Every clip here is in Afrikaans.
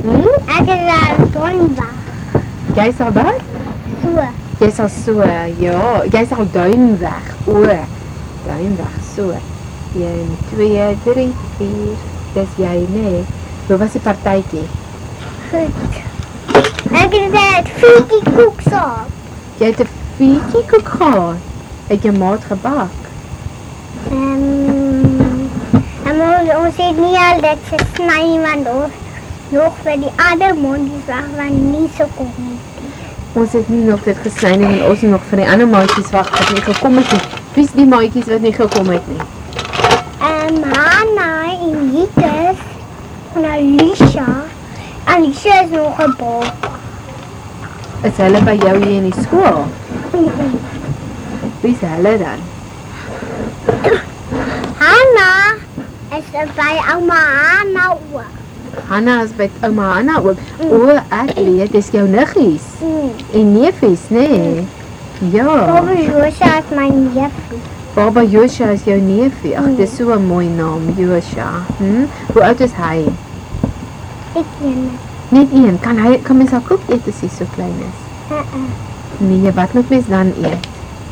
Ek is daar Duinweg. Jy sal wat? So. Jy sal so, ja, jy sal Duinweg, Duinweg, so. 1, 2, 3, 4, dis jy, nee. Hoe was die partytjie? Goed. Ek het net 4 koeksaak. Jy het 'n 4 koek gehad. Het jou maat gebak? Ons het nie al dit gesny, want ons nog vir die ander mondjies wag, want nie so kom nie. Ons het nie nog dit gesny nie, want ons het nog vir die ander maatjies wag wat nie gekom het nie. Wie is die maatjies wat nie gekom het nie? Hanna en Jites en Alicia. Alicia is nog 'n baba. Is hulle by jou hier in die skool? Wie is hulle dan? Hanna is by ouma Hanna ook. Hanna is by ouma Hanna ook. O, ek weet, dis jou niggies. En neefies, nee. Ja. Baba Josha is my neefie. Baba Josha is jou neefie. Ag, dis so 'n mooi naam, Josha. Hoe oud is hy? Ek ken. Net een. Kan mens al koek eet as hy so klein is? Nee, wat moet mens dan eet?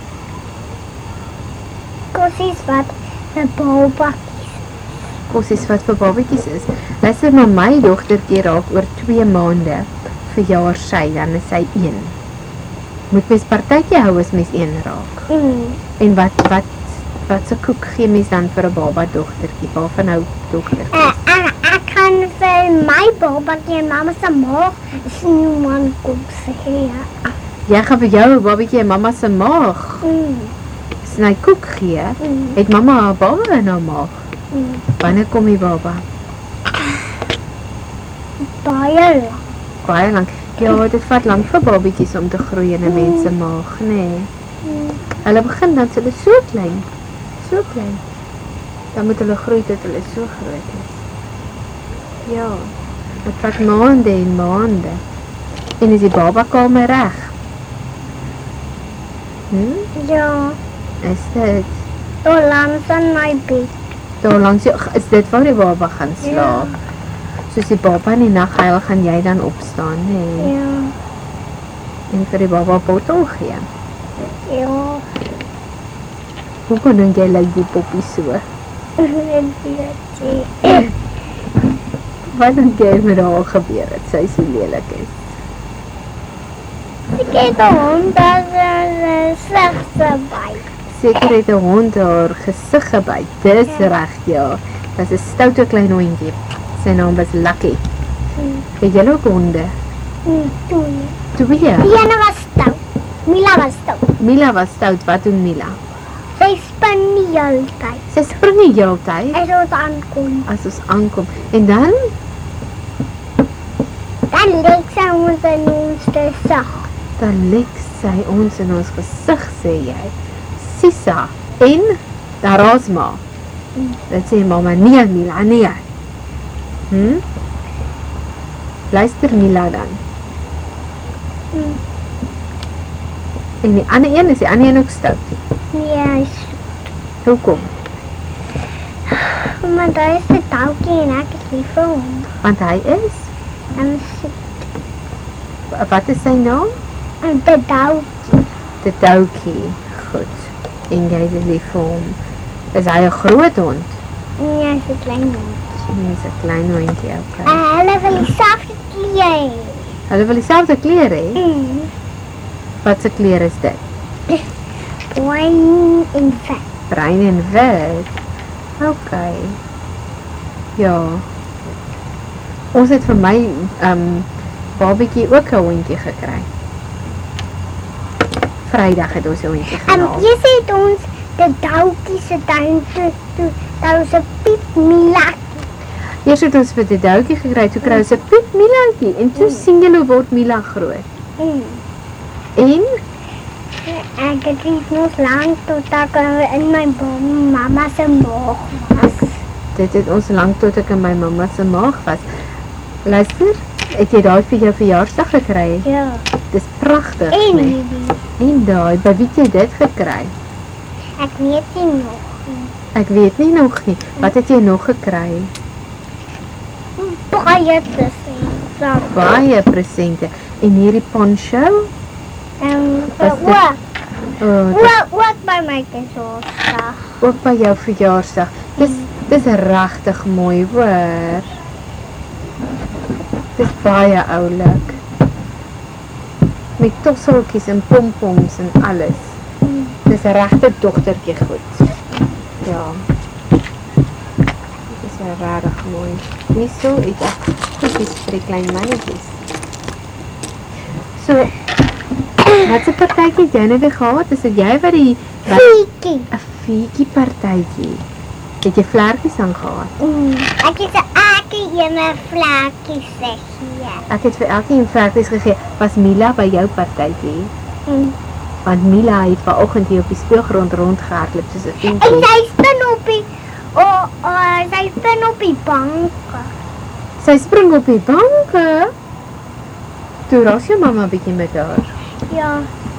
Kossies wat vir baba. Kossies wat vir babatjies is. Luister maar, my dogtertjie raak oor 2 maande verjaar sy, dan is sy 1. Moet mens partytjie hou as mens 1 raak? En wat se koek gee mens dan vir 'n baba dogtertjie? Waarvan hou dogtertjies? Ek kan vir my babatjie en mamma se maag snoeman koek gee. Jy gaan vir jou babatjie en mamma se maag sny koek gee? Het mamma haar baba in haar maag? Wanneer kom die baba? Baie lank. Ja, dit vat lank vir babatjies om te groei in 'n mens se maag, nee. Hulle begin dan hulle so klein. Dan moet hulle groei tot hulle so groot is. Ja, dit vat maande en maande. En is die babakamer reg? Ja, Is dit? daar langs aan my bed. Daar langs jou, is dit waar die baba gaan slaap? Soos die baba in die nag huil, gaan jy dan opstaan, nee? Ja, En vir die baba bottel gee. ja. Hoekom dink jy lyk die poppie so? Ek weet nie. Wat dink jy met haar gebeur het, sy so lelik is? Ek het 'n hond dat sy slegste byt. Seker het 'n hond haar gesig gebyt. Dis reg, ja. Dit is 'n stoute klein hondjie. Sy naam was Lucky. Het jy ook honde? Toen. 2. Die ene was stout. Mila was stout. Mila was stout. Wat doen Mila? Sy spin die hele tyd. Sy spring die hele tyd As ons aankom. as ons aankom. En dan Dan lek sy ons in ons te sag. lek sy ons in ons gesig, sê jy. Sisa. En daar raas ma. Dit sê mama, nee Mila, nee. Luister Mila dan. En die ander een, is die ander een ook stout? Nee, Hoekom? maar daar is 'n touwtjie en ek is lief vir hom. Want hy is? En Wat is sy naam? die touwtjie. De Doukie. Goed. En jy is lief vir hom. Is hy 'n groot hond? Nee, hy is 'n klein hond. Nee, is 'n klein hondjie, okay. Hulle wil dieselfde kleur. Hulle wil dieselfde kleur hê? Wat se kleur is dit? Bruin en vet. Bruin en wit. Okay. Ja. Ons het vir my babatjie ook 'n hondjie gekry. Vrydag het ons 'n hondjie gehaal. Jy sê ons die touwtjie se tuin toe. Daar was 'n Piet Mila. Eers het ons vir die Doukie gekry, toe kry ons 'n Piet Milaatjie en toe sien julle word Mila groot. En Ek het nog lank tot ek in my mamma se maag was. dit het ons lank tot ek in my mamma se maag was. Luister, het jy daai vir jou verjaarsdag gekry? Ja. Dis pragtig, En nee. hierdie. En daai, by wie het jy dit gekry? Ek weet nie nog. Ek weet nie nog nie. Wat het jy nog gekry? Baie te sê. Saam. Baie presente. En hierdie poncho? Was dit- Ook by my verjaarsdag. Ook by jou verjaarsdag. Dis regtig mooi, hoor. Dis baie oulik. Met tosseltjies en pompoms en alles. Dis 'n regte dogtertjie goed. Ja. Dis regtig mooi. Hierso het ek goedjies vir die klein mannetjies. So, wat 'n partytjie het jy nou weer gehad? Is dit jy wat die Fietjie. 'n fietjie partytjie? Het jy vlekkies aangehad? Ek het elke ene vlekkie gegee. Ek het vir elkeen vlekkies gegee. Was Mila by jou partytjie? Mm. Want Mila het vanoggend hier op die speelgrond rondgehardloop soos 'n En kindjie. sy spin op die sy spin op die bank. Sy spring op die banke. Toe raas jou mamma bietjie met haar. Ja.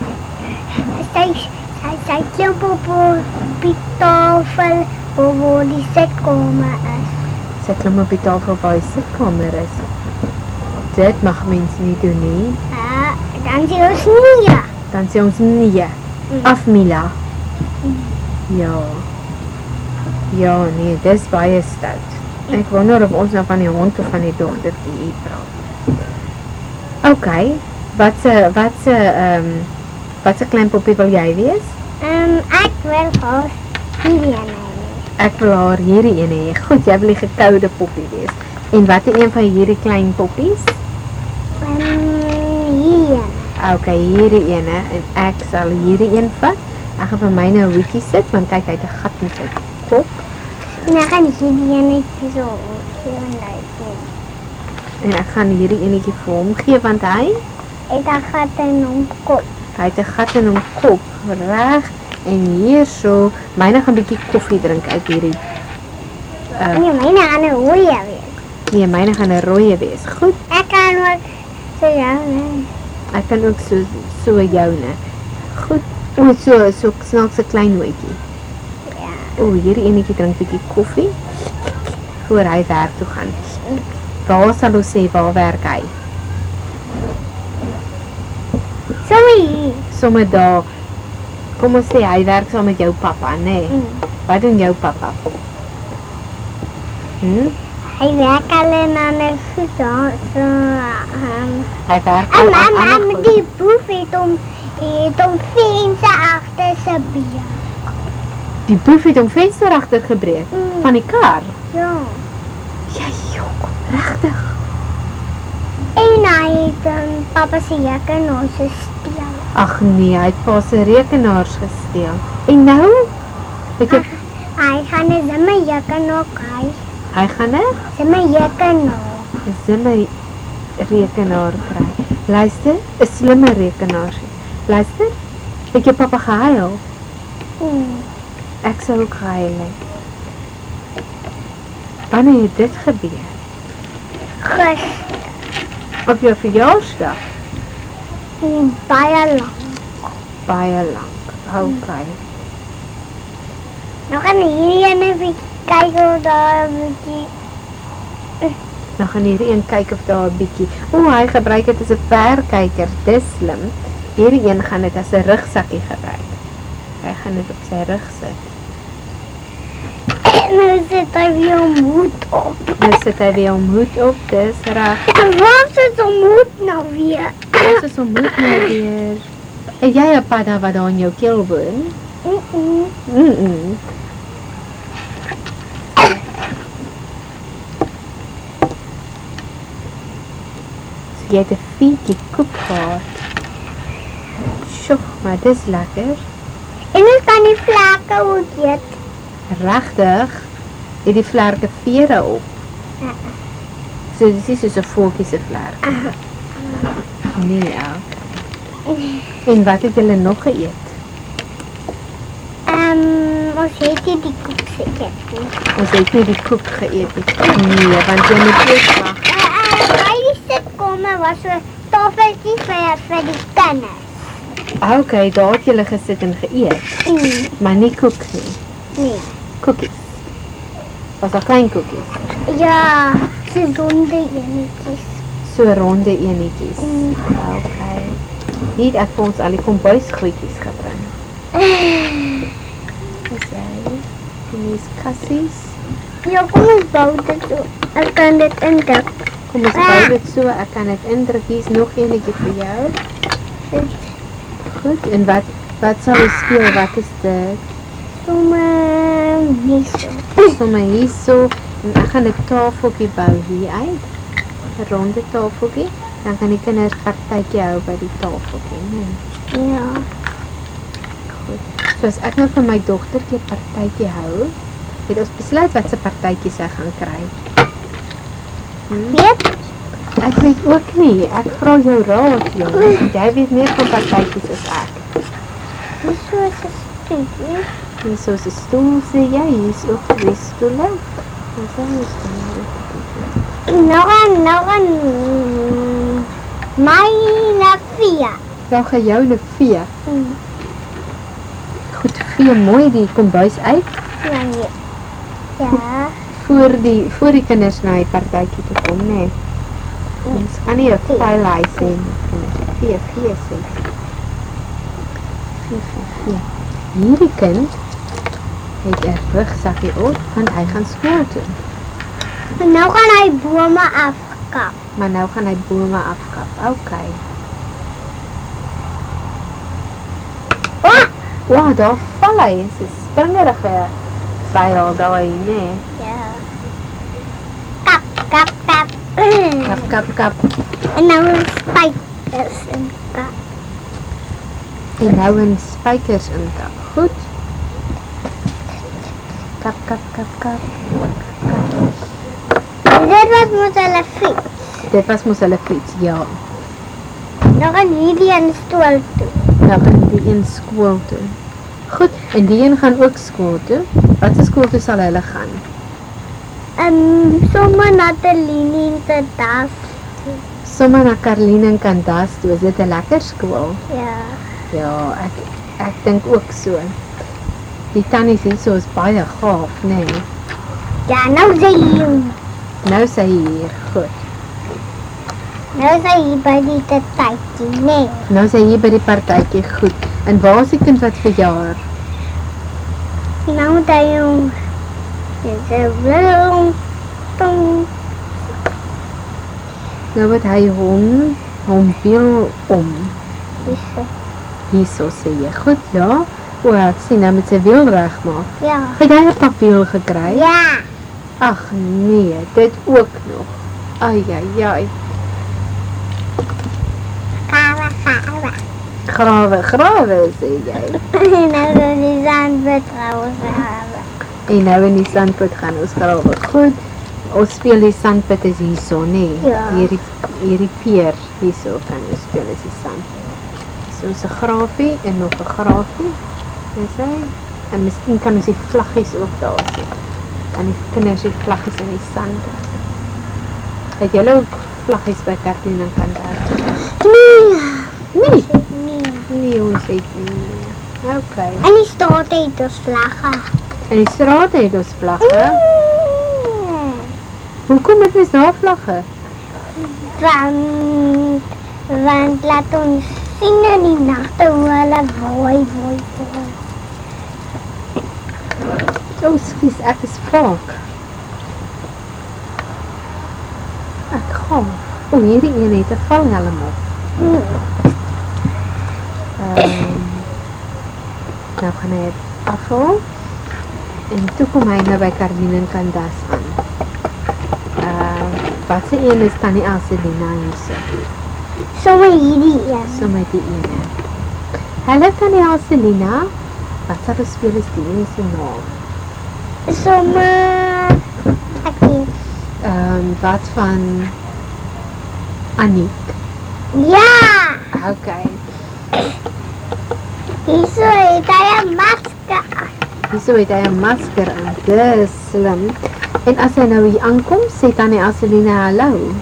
Sy klimp op die tafel waar die sitkamer is. Sy klim op die tafel waar die sitkamer is. Dit mag mens nie doen nie. Dan sê ons nee. Dan sê ons nee. Af Mila. Ja. Ja, nee, dis baie stout. Ek wonder of ons nou van die hond of van die dogtertjie hier praat. Okay, wat se klein poppie wil jy wees? Ek wil haar hierdie ene. Ek wil haar hierdie een hê. Goed, jy wil die gekoude poppie wees. En watter een van hierdie klein poppies? Hier. Okay, hierdie ene en ek sal hierdie een vat. Ek gaan vir myne 'n hoekie sit want kyk hy het 'n gat in sy kop. En ek gaan hierdie ene so En ek gaan hierdie enetjie vir hom gee want hy het 'n gat in hom kop. het 'n gat in hom kop, reg? En hierso, myne gaan bietjie koffie drink uit hierdie. En myne gaan 'n rooi wees. Nee, myne gaan 'n rooi wees. Goed. Ek kan ook so nee. Ek kan ook so joune. Goed. So snaakse klein hoetjie. Ja. Hierdie enetjie drink bietjie koffie voor hy werk toe gaan. Waar sal ons sê waar werk hy? Sorry. Sommige daar. Kom ons sê hy werk saam met jou pappa, nê? Nee. Wat doen jou pappa? Hy werk al in 'n goed Hy werk En aan mamma ander met goed. die boef het om venster agter sy been. Die boef het hom venster agter gebreek van die kar. Ja. Ja, jok, regtig. En hy het papa se jakke en ons gesteel. Ag nee, hy het pa se rekenaars gesteel. En nou? Ek het Hy gaan net my jakke nog kry. hy gaan net Sy jakke nog. sy rekenaar kry. Luister, 'n slimme rekenaar. Luister, het jou pappa gehuil? Ek sou ook gehuil het. Wanneer het dit gebeur? Gus. Op jou verjaarsdag? Baie lang. Baie lank. Okay. Nou gaan hierdie ene bietjie kyk of daar 'n bietjie. Nou gaan hierdie een kyk of daar 'n bietjie. Hy gebruik dit as 'n verkyker. Dis slim. Hierdie een gaan dit as 'n rugsakkie gebruik. Hy gaan dit op sy rug sit. Nou sit hy weer hom hoed op. Nou sit hy weer hom hoed op. Dis reg. En waar sit hom hoed nou weer? Dit is hom hoed nou weer. Het jy 'n padda wat daar in jou keel woon? So jy het 'n fietjie koek gehad. Sjoe, maar dis lekker. En ons kan die vlekke ook eet. Regtig? Het die vlerke vere op? So dis is soos 'n voeltjie se vlerk. Nee, ja. En wat het julle nog geëet? Ons het nie die koek geëet nie. Ons het nie die koek geëet nie. Nee, want jy moet eers wag. By die sitkamer was so tafeltjies vir die kinders. Okay, daar het julle gesit en geëet. Maar nie koek nie. Nee. Koekies. Was daar klein koekies? Ja, gezonde enetjies. So ronde enetjies. Okay. Hier het ek vir ons al die kombuisgoedjies gebring. Dis hy. Die kassies. Ja, kom ons bou dit so. Ek kan dit indruk. Kom ons bou dit so, ek kan dit indruk. Hier is nog enetjie vir jou. Goed, en wat sal ons speel? Wat is dit? Somme hierso. En ek gaan 'n tafeltjie bou hier uit. 'n Ronde tafeltjie. Dan kan die kinders partytjie hou by die tafeltjie, nee. Ja. Goed. So as ek nou vir my dogtertjie partytjie hou, het ons besluit wat se partytjies sy gaan kry. Weet? Ek weet ook nie. Ek vra jou raad, jong. Jy weet meer van partytjies as ek. Dis so 'n stoel. Hier is 'n stoel, sê jy. Hier is ook 2 stoele. Wat sê jy? Nou gaan my na 4. Nou gaan jou 'n vee. Goed, vee mooi die kombuis uit. Ja, nee. Ja. Voor die kinders na die partytjie toe kom, nee. Ons kan nie 'n vuil huis hê nie. Vee sê. Vee. Hierdie kind het 'n rugsakkie op, want hy gaan skool toe. En nou gaan hy bome afkap. Maar nou gaan hy bome afkap. Okay. Wow, daar val hy. Dit is 'n springerige vuil daai, nee. Ja. Kap. Kap. En nou spykers in kap. En nou in spykers in kap. Goed. Kap. Dit was mos hulle fiets. Dit was mos hulle fiets, ja. Nou gaan hierdie in stoel toe. Nou gaan die een skool toe. Goed, en die een gaan ook skool toe. Wat se skool toe sal hulle gaan? Sommer na Natalie se das. Sommer na Karline en Candas toe. Is dit 'n lekker skool? Ja. Ja, ek dink ook so. Die tannies hierso is baie gaaf, nee. Ja, nou sê jy. Nou sê hy hier, goed. Nou sê jy by die tydjie, nee. Nou sê hy by die partytjie, goed. En waar is die kind wat verjaar? Nou dat jy Nou wat hy hom wil om. Hierso sê jy, goed, ja. O, ek sien nou met sy wiel regmaak. Ja. Het jy 'n papier gekry? Ja. Ag nee, dit ook nog. Ai. Grawe sê jy. Nou in die sandput grawe. En nou in die sandput gaan ons grawe. Goed. Ons speel die sandput is hierso, nee. Ja. Hierdie peer hierso kan ons speel is die sand. So 'n grafie en nog 'n grafie. Dis hy. En miskien kan ons die vlaggies ook daar sit. En die kinders het vlaggies in die sand. Het julle ook vlaggies by Kartien en Candas? Nee. Nee, ons het nie. Okay. En die straat het ons vlagge. En die straat het ons vlagge. Hoekom het ons daar vlagge? Want laat ons sien in die nagte hoe hulle wooi. O, skus, ek is vaak. Ek gaan. O, hierdie een het 'n valhelm op. Nou gaan hy afhaal. En toe kom hy nou by Karline en Candas aan. Wat se een is tannie Elselina hierso? Sommer hierdie een. Sommer die ene. Hallo tannie Elselina. Wat sal ons speel is die ene se naam? Sommer ek weet. Wat van Aniek? Ja! Okay. Hierso het hy 'n masker. Hierso het hy 'n masker aan. Dis slim. En as hy nou hier aankom, sê tannie Elselina hallo.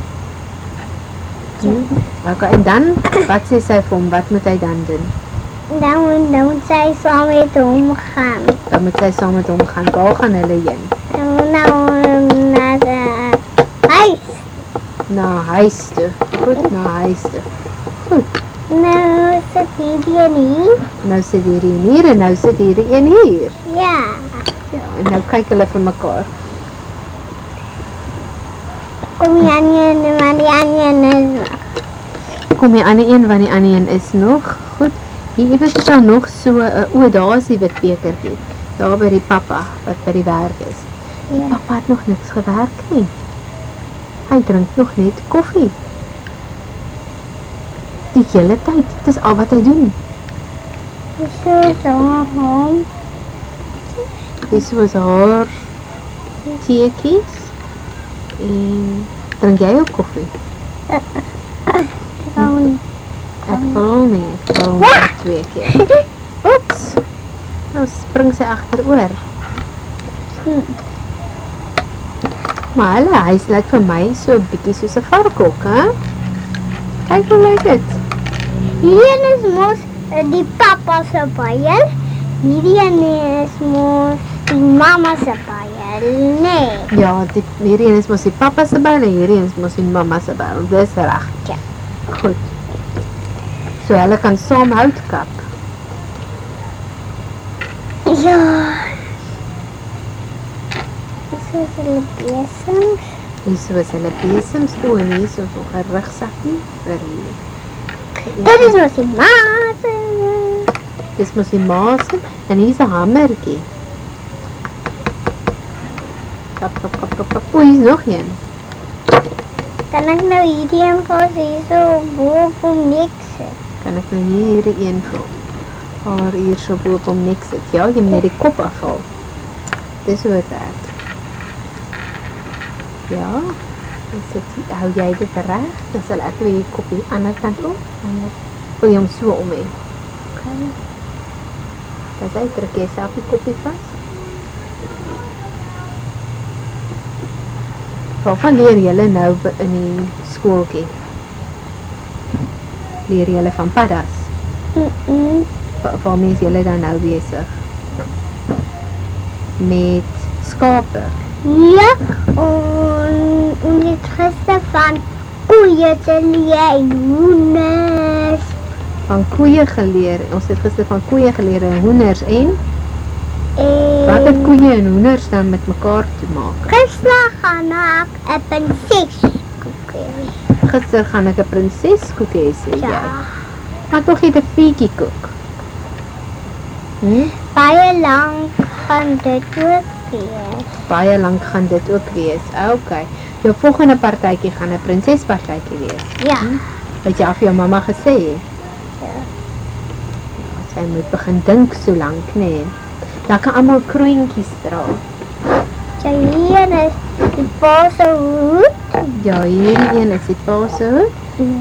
Okay, en dan, wat sê sy vir hom? Wat moet hy dan doen? Dan moet sy saam met hom gaan. Dan moet sy saam met hom gaan. Waar gaan hulle heen? Nou na die huis. Na huis toe. Goed, na huis toe. Goed. Nou sit hierdie een hier. Nou sit hierdie een hier en nou sit hierdie een hier. Ja. Ja, en nou kyk hulle vir mekaar. Kom die ander een, want die ander een is nog. Kom die ander een, want die ander een is nog. Goed. Hier iewers is daar nog so 'n daar is die wit bekertjie. Daar by die pappa wat by die werk is. Ja. Pappa het nog niks gewerk nie. Hy drink nog net koffie. Die hele tyd, dit is al wat hy doen. So hom. Dis was haar teetjies. En drink jy ook koffie? Gewoon. Ek wil nie, ek wil net 2 keer. Oeps, nou spring sy agteroor. Maar hulle huis lyk vir my so 'n bietjie soos 'n varkhok, hè? Kyk hoe lyk dit. Hierdie is mos die pappa se paiel. Hierdie een is mos die mamma se paiel. Nee. Ja, hierdie een is mos die pappa se byl en hierdie een is mos die mamma se byl. Dis reg. Ja. Goed. So hulle kan saam hout kap. Ja. Dis is hulle besems. Hier is hulle besems toe en hier is nog 'n rugsakkie vir hier. Dit is mos die maat. Dis mos die maas en hier's 'n hamertjie. Kap, kap, kap, kap, kap. O, hier's nog een. Kan ek nou hierdie een vas hier so bo op niks sit? Kan ek nou hierdie een haar hier so bo op hom niks sit? Ja, jy moet net die kop afhaal. Dis hoe dit werk. Ja, dan sit hou jy dit reg, dan sal ek weer die kop hier aan die ander kant op. En dan wil jy hom so om hê. Okay. Dan jy trek jy self die kopie vas. Waarvan leer julle nou in die skooltjie? Leer julle van paddas? Waarmee is julle dan nou besig? Met skape? Ja, en het gister van koeie te leer en hoenders. Van koeie geleer. Ons het gister van koeie geleer en hoenders en wat het koeie en hoenders dan met mekaar te maak? Gister gaan ek 'n prinses koekie. Gister gaan ek 'n prinseskoek hê, sê jy. Ja, Maar tog jy 'n frietjie koek. baie lank gaan dit ook wees. Baie lank gaan dit ook wees. Okay. Jou volgende partytjie gaan 'n prinsespartytjie wees. Ja, Wat jy af jou mamma gesê het. ja. Sy moet begin dink so lank, nee. Dan kan almal kroontjies dra. So hier is die pa se hoed. Ja, hierdie een is die pa se hoed.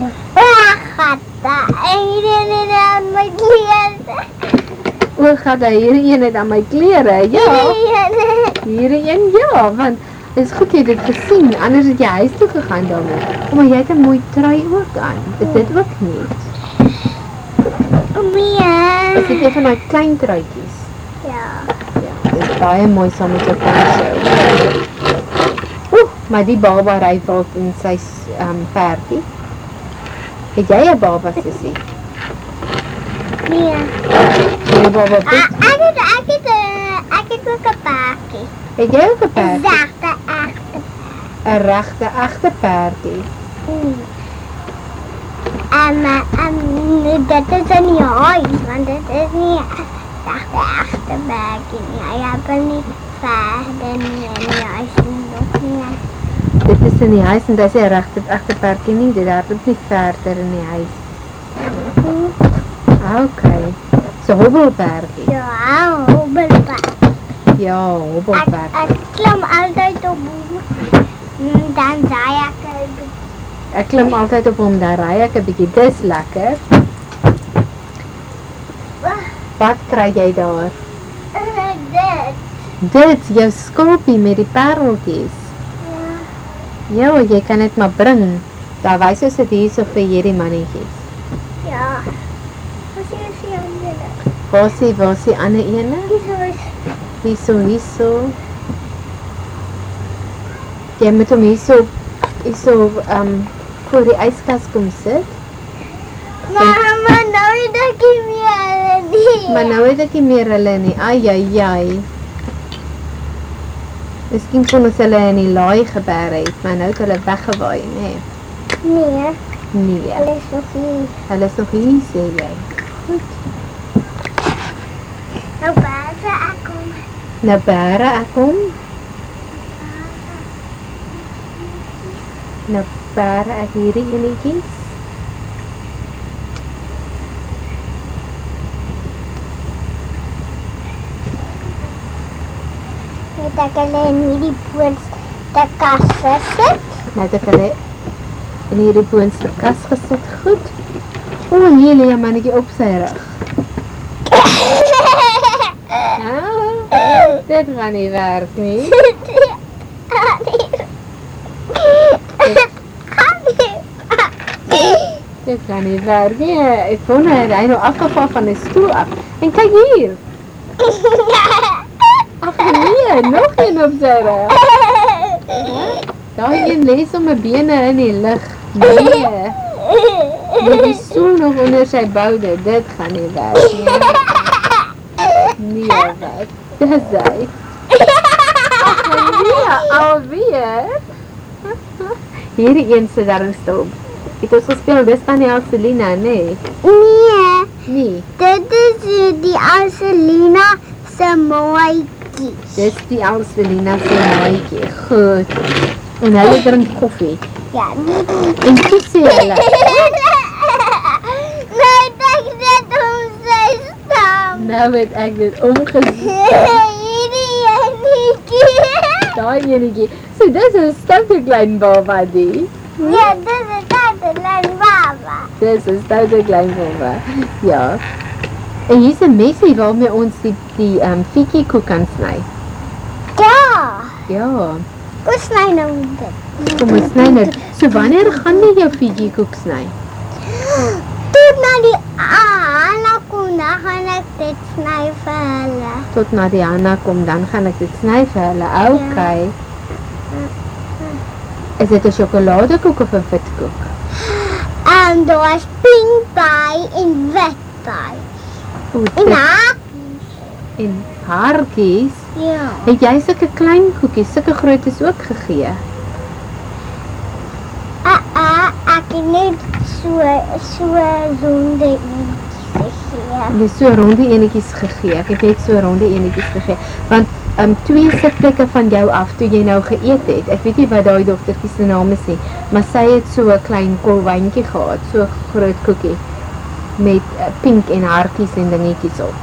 Gata, en hierdie is aan my klere. O, gaan daai hierdie een het aan my klere. Ja, hierdie een ja, want is goed jy het dit gesien, anders het jy huis toe gegaan daarmee. Maar jy het 'n mooi trui ook aan. Is dit ook nie? Is dit een van daai klein truitjies? Ja. Ja, dit is baie mooi saam met jou poncho. Maar die baba ry wel in sy perdie. Het jy 'n baba sussie? Nee. Jy baba Ek Piet? het ook 'n paartjie. Het jy ook 'n perdie? Sagte egte. 'n regte egte perdie. Dit is in die huis, want dit is nie sagte egte paartjie nie. Hy het nie verder nie in die huis nog nie. Dit is in die huis en dis 'n regte egte perdie nie. Dit hardloop nie verder in die huis. Okay. So hobbelperdie. Ja, hobbelpad. Ja, hobbelperdie. Ek klim altyd op hom. Dan daai Ek klim altyd op hom, dan ry ek 'n bietjie. Dis lekker. Wat kry jy daar? dit. Dit, jou skulpie met die pareltjies. Ja, jy kan dit maar bring. Daar wys ons dit hierso vir hierdie mannetjies. Ja. Wat is die ander? Waar is die ander ene? Hierso. Jy moet hom hierso hierso voor die yskas kom sit. Mama, nou het ek nie meer nie. Maar nou het ek nie meer hulle nie. Ai. Miskien kon ons hulle in die laai geberg het, maar nou het hulle weggewaai, nee. Nee. Hulle is nog nie. Hulle is nog hier, sê jy. Nou bere ek kom. Nou bere ek kom. Nou bere ek hierdie enetjies. Het ek hulle in hierdie boonste kas gesit. Nou het ek hulle in hierdie boonste kas gesit. Goed. Hier lê 'n mannetjie op sy rug. Dit gaan nie werk nie. Dit gaan nie werk nie. Ek wonder, hy nou afgeval van die stoel af. En kyk hier. Ach nee, nog een op sy rug. Daar een lê sommer bene in die lug. Nee. Met die stoel nog onder sy boude. Dit gaan nie werk nie. Nee, wat? Dis hy. Alweer. Hierdie een sit daar in stil. Het ons gespeel, dis van die Angelina, nee. Nee. Dit is die Angelina se mooitjie. Dis die Angelina se mooitjie. Goed. En hulle drink koffie. Ja, nie die. En toe sê hulle. Nee, ek net om sy stam. Nou het ek dit omgesit. Hierdie enetjie. Daai enetjie. So dis 'n stoute klein baba die. Ja, dit is klein baba. Dis 'n stoute klein baba. Ja. En hier's 'n mesie waarmee ons die fiki koek kan sny. Ja. Ja. Hoe sny nou dit? Kom ons sny nou. So wanneer gaan jy jou fiki koek sny? Tot na die Anna kom, dan gaan ek dit sny vir hulle. Tot na die Anna kom, dan gaan ek dit sny vir hulle. Okay. Is dit 'n sjokoladekoek of 'n witkoek? En daar is pink by en wit by. En En hartjies. ja. Het jy sulke klein koekies, sulke groot is ook gegee? Ek het net so ronde eentjies gegee. Jy so ronde enetjies gegee. Ek het net so ronde enetjies gegee. Want 2 sitplekke van jou af toe jy nou geëet het. Ek weet nie wat daai dogtertjie se naam is nie, maar sy het so 'n klein kolwyntjie gehad, so 'n groot koekie met pink en hartjies en dingetjies op.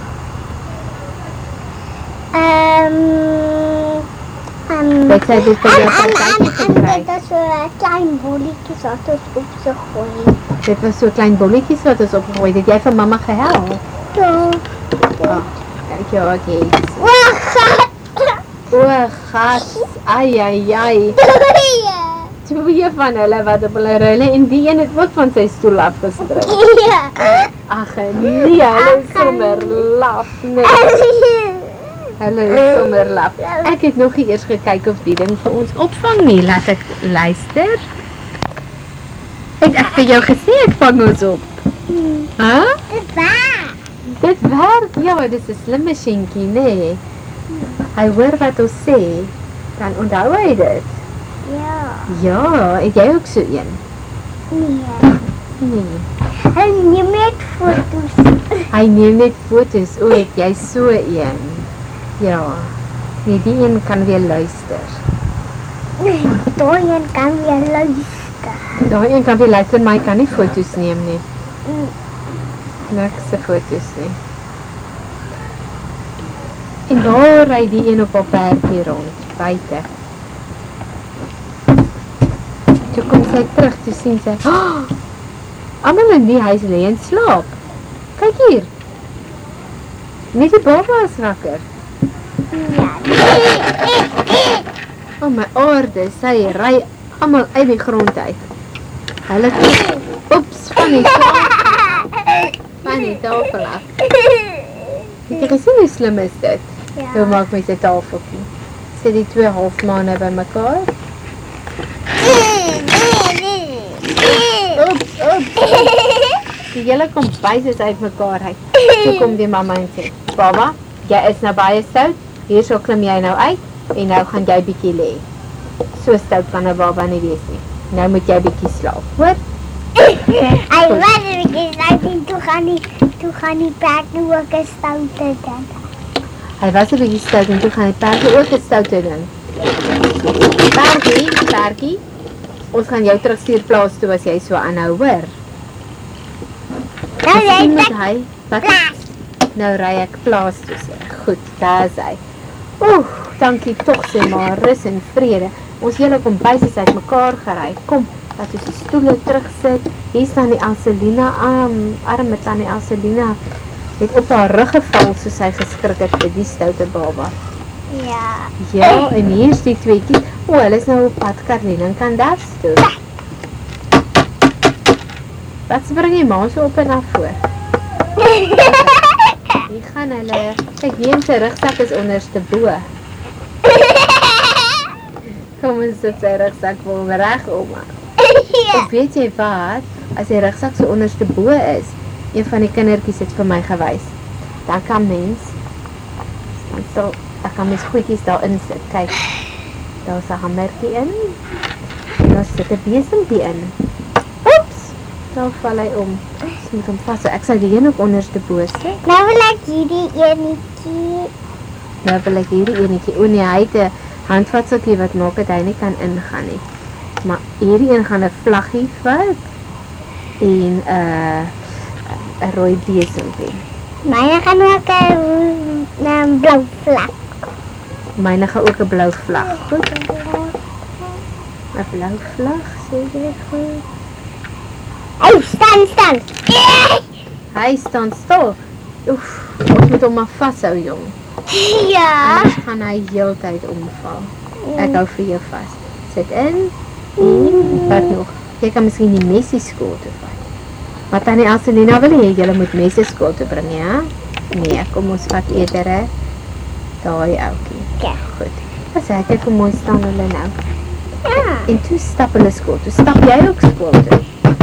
Wat sê dit vir jou partytjie gekry? Dit is so 'n klein bolletjies wat ons op so gooi. Dit was so klein bolletjies wat ons opgegooi het. Het jy vir mamma gehelp? Ja. Kyk jou okay. Wag. O, gas. Ai. Twee van hulle wat op hulle rulle en die een het ook van sy stoel afgestryk. Ja. Ag nee, hulle is sommer laf. Nee. Hulle is sommer laf. Ek het nog nie eers gekyk of die ding vir ons opvang nie. Laat ek luister. Het ek vir jou gesê ek vang ons op? Dit waar. Dit werk. Ja, dis 'n slim masjienkie, nee. Hy hoor wat ons sê, dan onthou hy dit. Ja. Ja, het jy ook so een? Nee. Hy neem net foto's. Hy neem net foto's. O, het jy so een? Ja. Nee, die een kan weer luister. Daai een kan weer luister. Daai een kan weer luister, maar hy kan nie foto's neem nie. Niks se foto's nie. En daar ry die een op haar perdjie rond, buite. Toe kom sy terug, toe sien sy, almal in die huis lê en slaap. Kyk hier. Net die baba is wakker. Ja. O my aarde, sy ry almal uit die grond uit. Hulle oeps, van die tafel af. Het jy gesien hoe slim is dit? Ja. Hoe maak my sy tafeltjie? Sit die 2 halfmaane by mekaar. Die hele kombuis is uitmekaar uit. Toe kom die mamma en sê, Baba, jy is nou baie stout, hierso klim jy nou uit, en nou gaan jy bietjie lê. So stout kan 'n baba nie wees nie. Nou moet jy bietjie slaap, hoor? Hy was 'n bietjie stout en toe gaan die perd nou ook 'n stoute ding. Hy was 'n bietjie stout en toe gaan die perd ook 'n stoute ding. Perdjie, ons gaan jou terugstuur plaas toe as jy so aanhou, hoor? Nou jy Met hy, wat? Nou ry ek plaas toe sê. Goed, daar is hy. Dankie tog sê maar, rus en vrede. Ons hele kombuis is uitmekaar gery. Kom, laat ons die stoele terugsit. Hier staan die Elselina, arme tannie Elselina het op haar rug geval soos sy geskrik het vir die stoute baba. Ja. Ja, en hier is die tweetjies. Hulle is nou op pad Karlien en Kandaf toe. Wat spring jy maar so op en af voor? Hier gaan hulle. Kyk, hier sy rugsak is onderste bo. Kom ons sit sy rugsak vir hom reg om. Of weet jy wat? As die rugsak so onderste bo is, een van die kindertjies het vir my gewys. Dan kan mens goedjies daarin sit. Kyk, daar is 'n hamertjie in. En daar sit 'n besempie in. Oeps, daar val hy om. Ek moet hom vas. Ek sal die een ook onderste bo sit. Nou wil ek hierdie enetjie. O nee, hy het 'n handvatseltjie wat maak dat hy nie kan ingaan nie. Maar hierdie een gaan 'n vlaggie vat en 'n rooi besempie. Myne gaan ook 'n blou vlag. Myne gaan ook 'n blou vlag. Goed. 'n Blou vlag, sê jy goed. Staan. Hy staan stil. Oef, ons moet hom maar vashou, jong. Ja. Anders gaan hy heeltyd omval. Ek hou vir jou vas. Sit in. En wat nog? Jy kan miskien die messe skool toe vat. Maar tannie Elselina wil hê julle moet messe skool toe bring, ja? Nee, kom ons vat eerder daai ouetjie. Ja. Goed. Dis ek hoe mooi staan hulle nou. Ja. En toe stap hulle skool toe. Stap jy ook skool toe?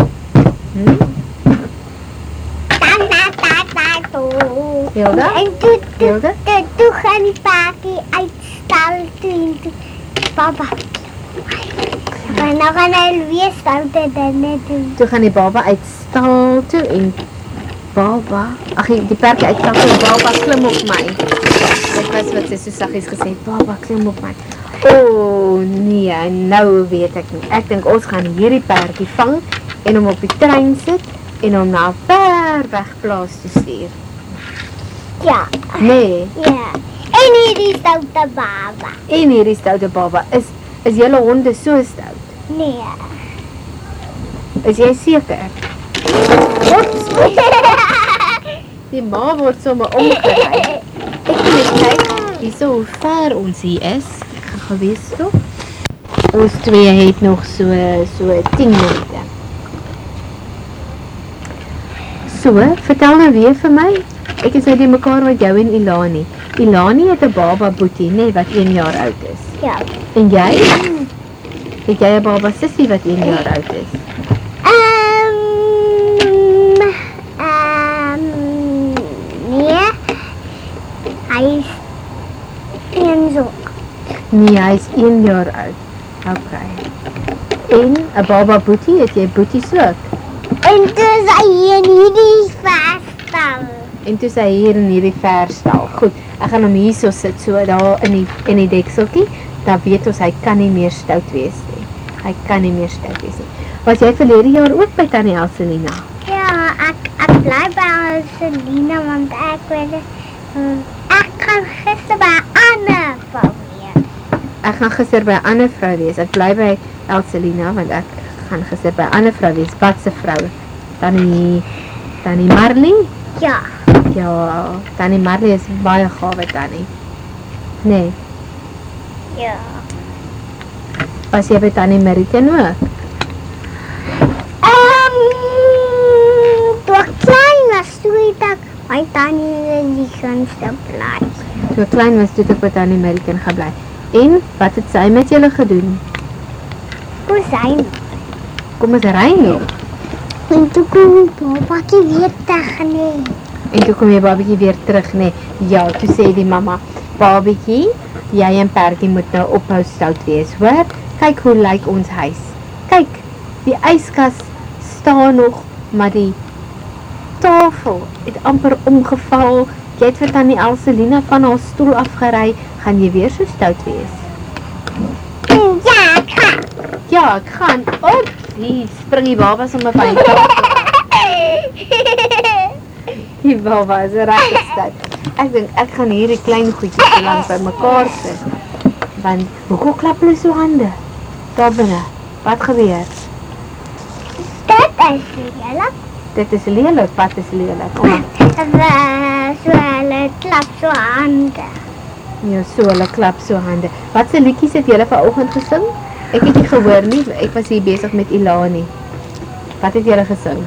Hilda? En toe gaan die paartjie uitstal toe en toe papa. Maar nou gaan hy weer stoute dinge doen. Toe gaan die baba uitstal toe en baba, die perdjie uitstal toe en baba klim op my. Ek was wat sy so saggies gesê het, baba klim op my. Nee, nou weet ek nie. Ek dink ons gaan hierdie perdjie vang en hom op die trein sit en hom na 'n ver weg plaas toe stuur. Ja. Nee. Ja. En hierdie stoute baba. Is julle honde so stout? Nee. Is jy seker? Oeps. Die ma word sommer omgery. Ek moet kyk hierso hoe ver ons hier is. Ek gaan gewees toe. Ons twee het nog so 10 minute. So, vertel nou weer vir my. Ek is nou die mekaar met jou en Ilani. Ilani het 'n baba boetie, nee, wat 1 jaar oud is. Ja. En jy? Het jy 'n baba sussie wat 1 jaar oud is? Nee. Hy is 1 zo. Nee, hy is 1 jaar oud. Okay. En 'n baba boetie, het jy boeties ook? En toe is hy hier in hierdie verstal. En toe is hy hier in hierdie verstal. Goed, ek gaan hom hierso sit, so daar in die dekseltjie. Dan weet ons, hy kan nie meer stout wees nie. Hy kan nie meer stout wees nie. Was jy verlede jaar ook by tannie Elselina? Ja, ek bly by Elselina, want ek weet ek gaan gister by 'n ander vrou wees. Ek gaan gister by 'n ander vrou wees. Ek bly by Elselina, want ek gaan gister by 'n ander vrou wees. Wat se vrou? Tannie Marley? Ja. Ja, tannie Marley is baie gawe tannie. Nee. Ja. Was jy by tannie Mariken ook? Toe ek klein was, toe het ek by tannie Mariken gebly. Toe ek klein was, toe het ek by tannie Mariken gebly. En, wat het sy met julle gedoen? Hoe zijn? Kom ons ry nog. En toe kom babatjie weer terug nee. En toe kom jy babietjie weer terug, nee. Ja, toe sê die mamma, babietjie, jy en Perkie moet nou ophou stout wees, hoor? Kyk hoe lyk ons huis. Kyk, die yskas staan nog, maar die tafel het amper omgeval. Jy het vir tannie Elselina van haar stoel afgery, gaan jy weer so stout wees? Ja, ek gaan. Ja, ek gaan. Opsie, spring die baba sommer van die tafel. Die baba is regtig stout. Ek dink ek gaan hierdie klein goedjies so lank by mekaar sit. Want hoekom klap hulle so hande? Daar binne. Wat gebeur? Dit is lelik. Dit is lelik, wat is lelik? So hulle klap so hande. Ja, so hulle klap so hande. Wat se liedjies het julle vanoggend gesing? Ek het nie gehoor nie, ek was hier besig met Ilani. Wat het julle gesing?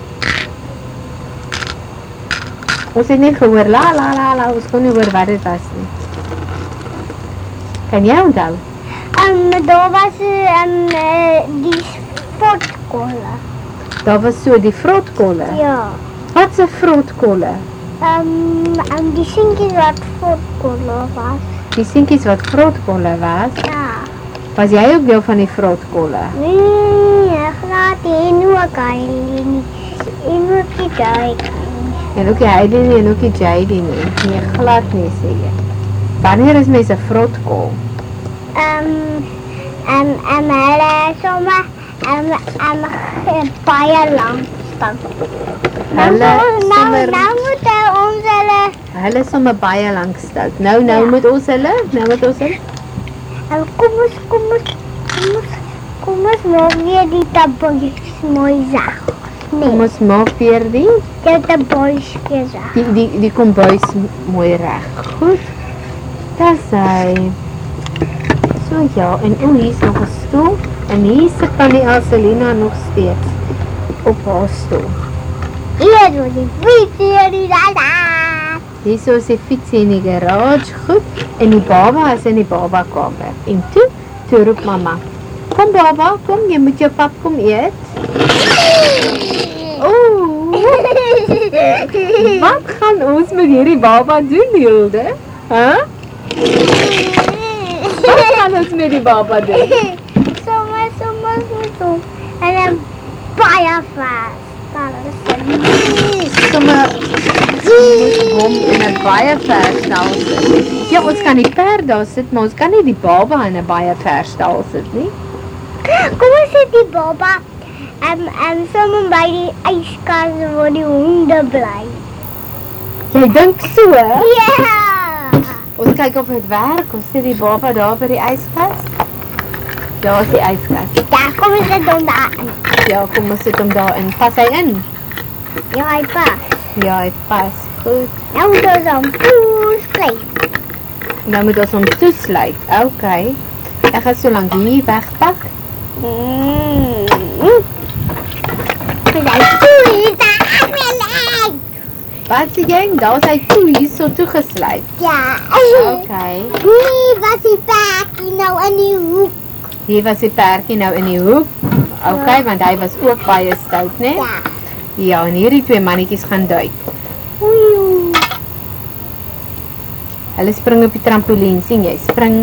Ons het net gehoor, la la la la, ons kon nie hoor wat dit was nie. Kan jy onthou? Daar was die spotkolle. Daar was so die vrotkolle. Ja. Wat se vrotkolle? Die seentjies wat spotkolle was. Die seentjies wat vrotkolle was. Ja. Was jy ook deel van die vrotkolle? Nee, glad en ook Eileen. En ook die duik. En ook die Heidi nie, en ook die Jady nie. Nee, glad nie, sê jy. Wanneer is mens 'n vrotkol? Hulle sommer baie lank staan. Nou moet ons Hulle sommer baie lank stout. Nou moet ons hulle, Kom ons maak weer die tabbootjies mooi sag. Nee, Kom ons maak weer die tabbootjies sag. die kombuis mooi reg. Goed. Dis hy. So ja, en hier is nog 'n stoel en hier sit tannie Elselina nog steeds op haar stoel. Hier is die fiets hier die daar. Hier is die fiets in die garage, goed. En die baba is in die babakamer. En toe roep mamma. Kom baba, kom, jy moet jou pap kom eet. Wat gaan ons met hierdie baba doen, Hilde? Wat gaan ons met die baba doen? Sommers. En dan baie vast. Sommige hom in 'n baie ver stal sit. Ja, ons kan die perd daar sit, maar ons kan nie die baba in 'n baie ver stal sit nie. Kom ons sit die baba sommer by die yskas waar die honde bly. Jy dink so, hè? Ja! Ons kyk of dit werk. Ons sit die baba daar by die yskas. Daar is die yskas. Ja, kom ons sit hom daar in. Ja, kom ons sit hom daar in. Pas hy in? Ja, hy pas. Ja, hy pas. Goed. Nou moet ons hom toesluit. Nou moet ons hom toesluit. Okay. Ek gaan so lank hier wegpak. Wat sê jy? Daar is hy toe, hier so toegesluit. Ja. Okay. Nee, was die perdjie nou in die hoek. Hier was die perdjie nou in die hoek. Okay, want hy was ook baie stout, né? Ja. Ja, en hierdie twee mannetjies gaan duik. Hulle spring op die trampolien, sien jy? Spring.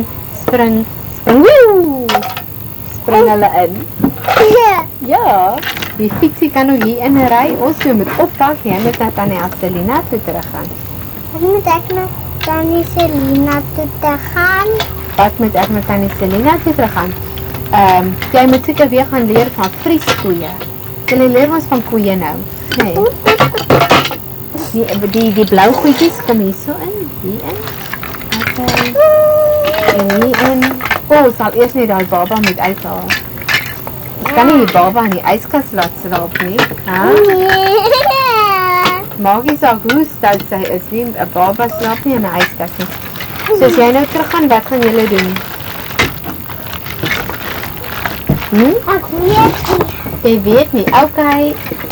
Woe! Spring hulle in. Ja, die fietsie kan nog hier in ry. Ons moet oppak, jy moet na tannie Elselina toe teruggaan. Wat moet ek met tannie Selina toe te gaan? Wat moet ek met tannie Selina toe teruggaan? Jy moet seker weer gaan leer van vrieskoeie. Jy leer ons van koeie nou. Nee. Die blou goedjies kom hier so in, hier in. Okay. En hier in. Sal eers net daai baba moet uithaal. Ek kan nie die baba in die yskas laat slaap nie. Maak nie saak hoe stout sy is nie, 'n baba slaap nie in 'n yskas nie. So as jy nou teruggaan, wat gaan julle doen? Ek weet nie. Jy weet nie. Okay.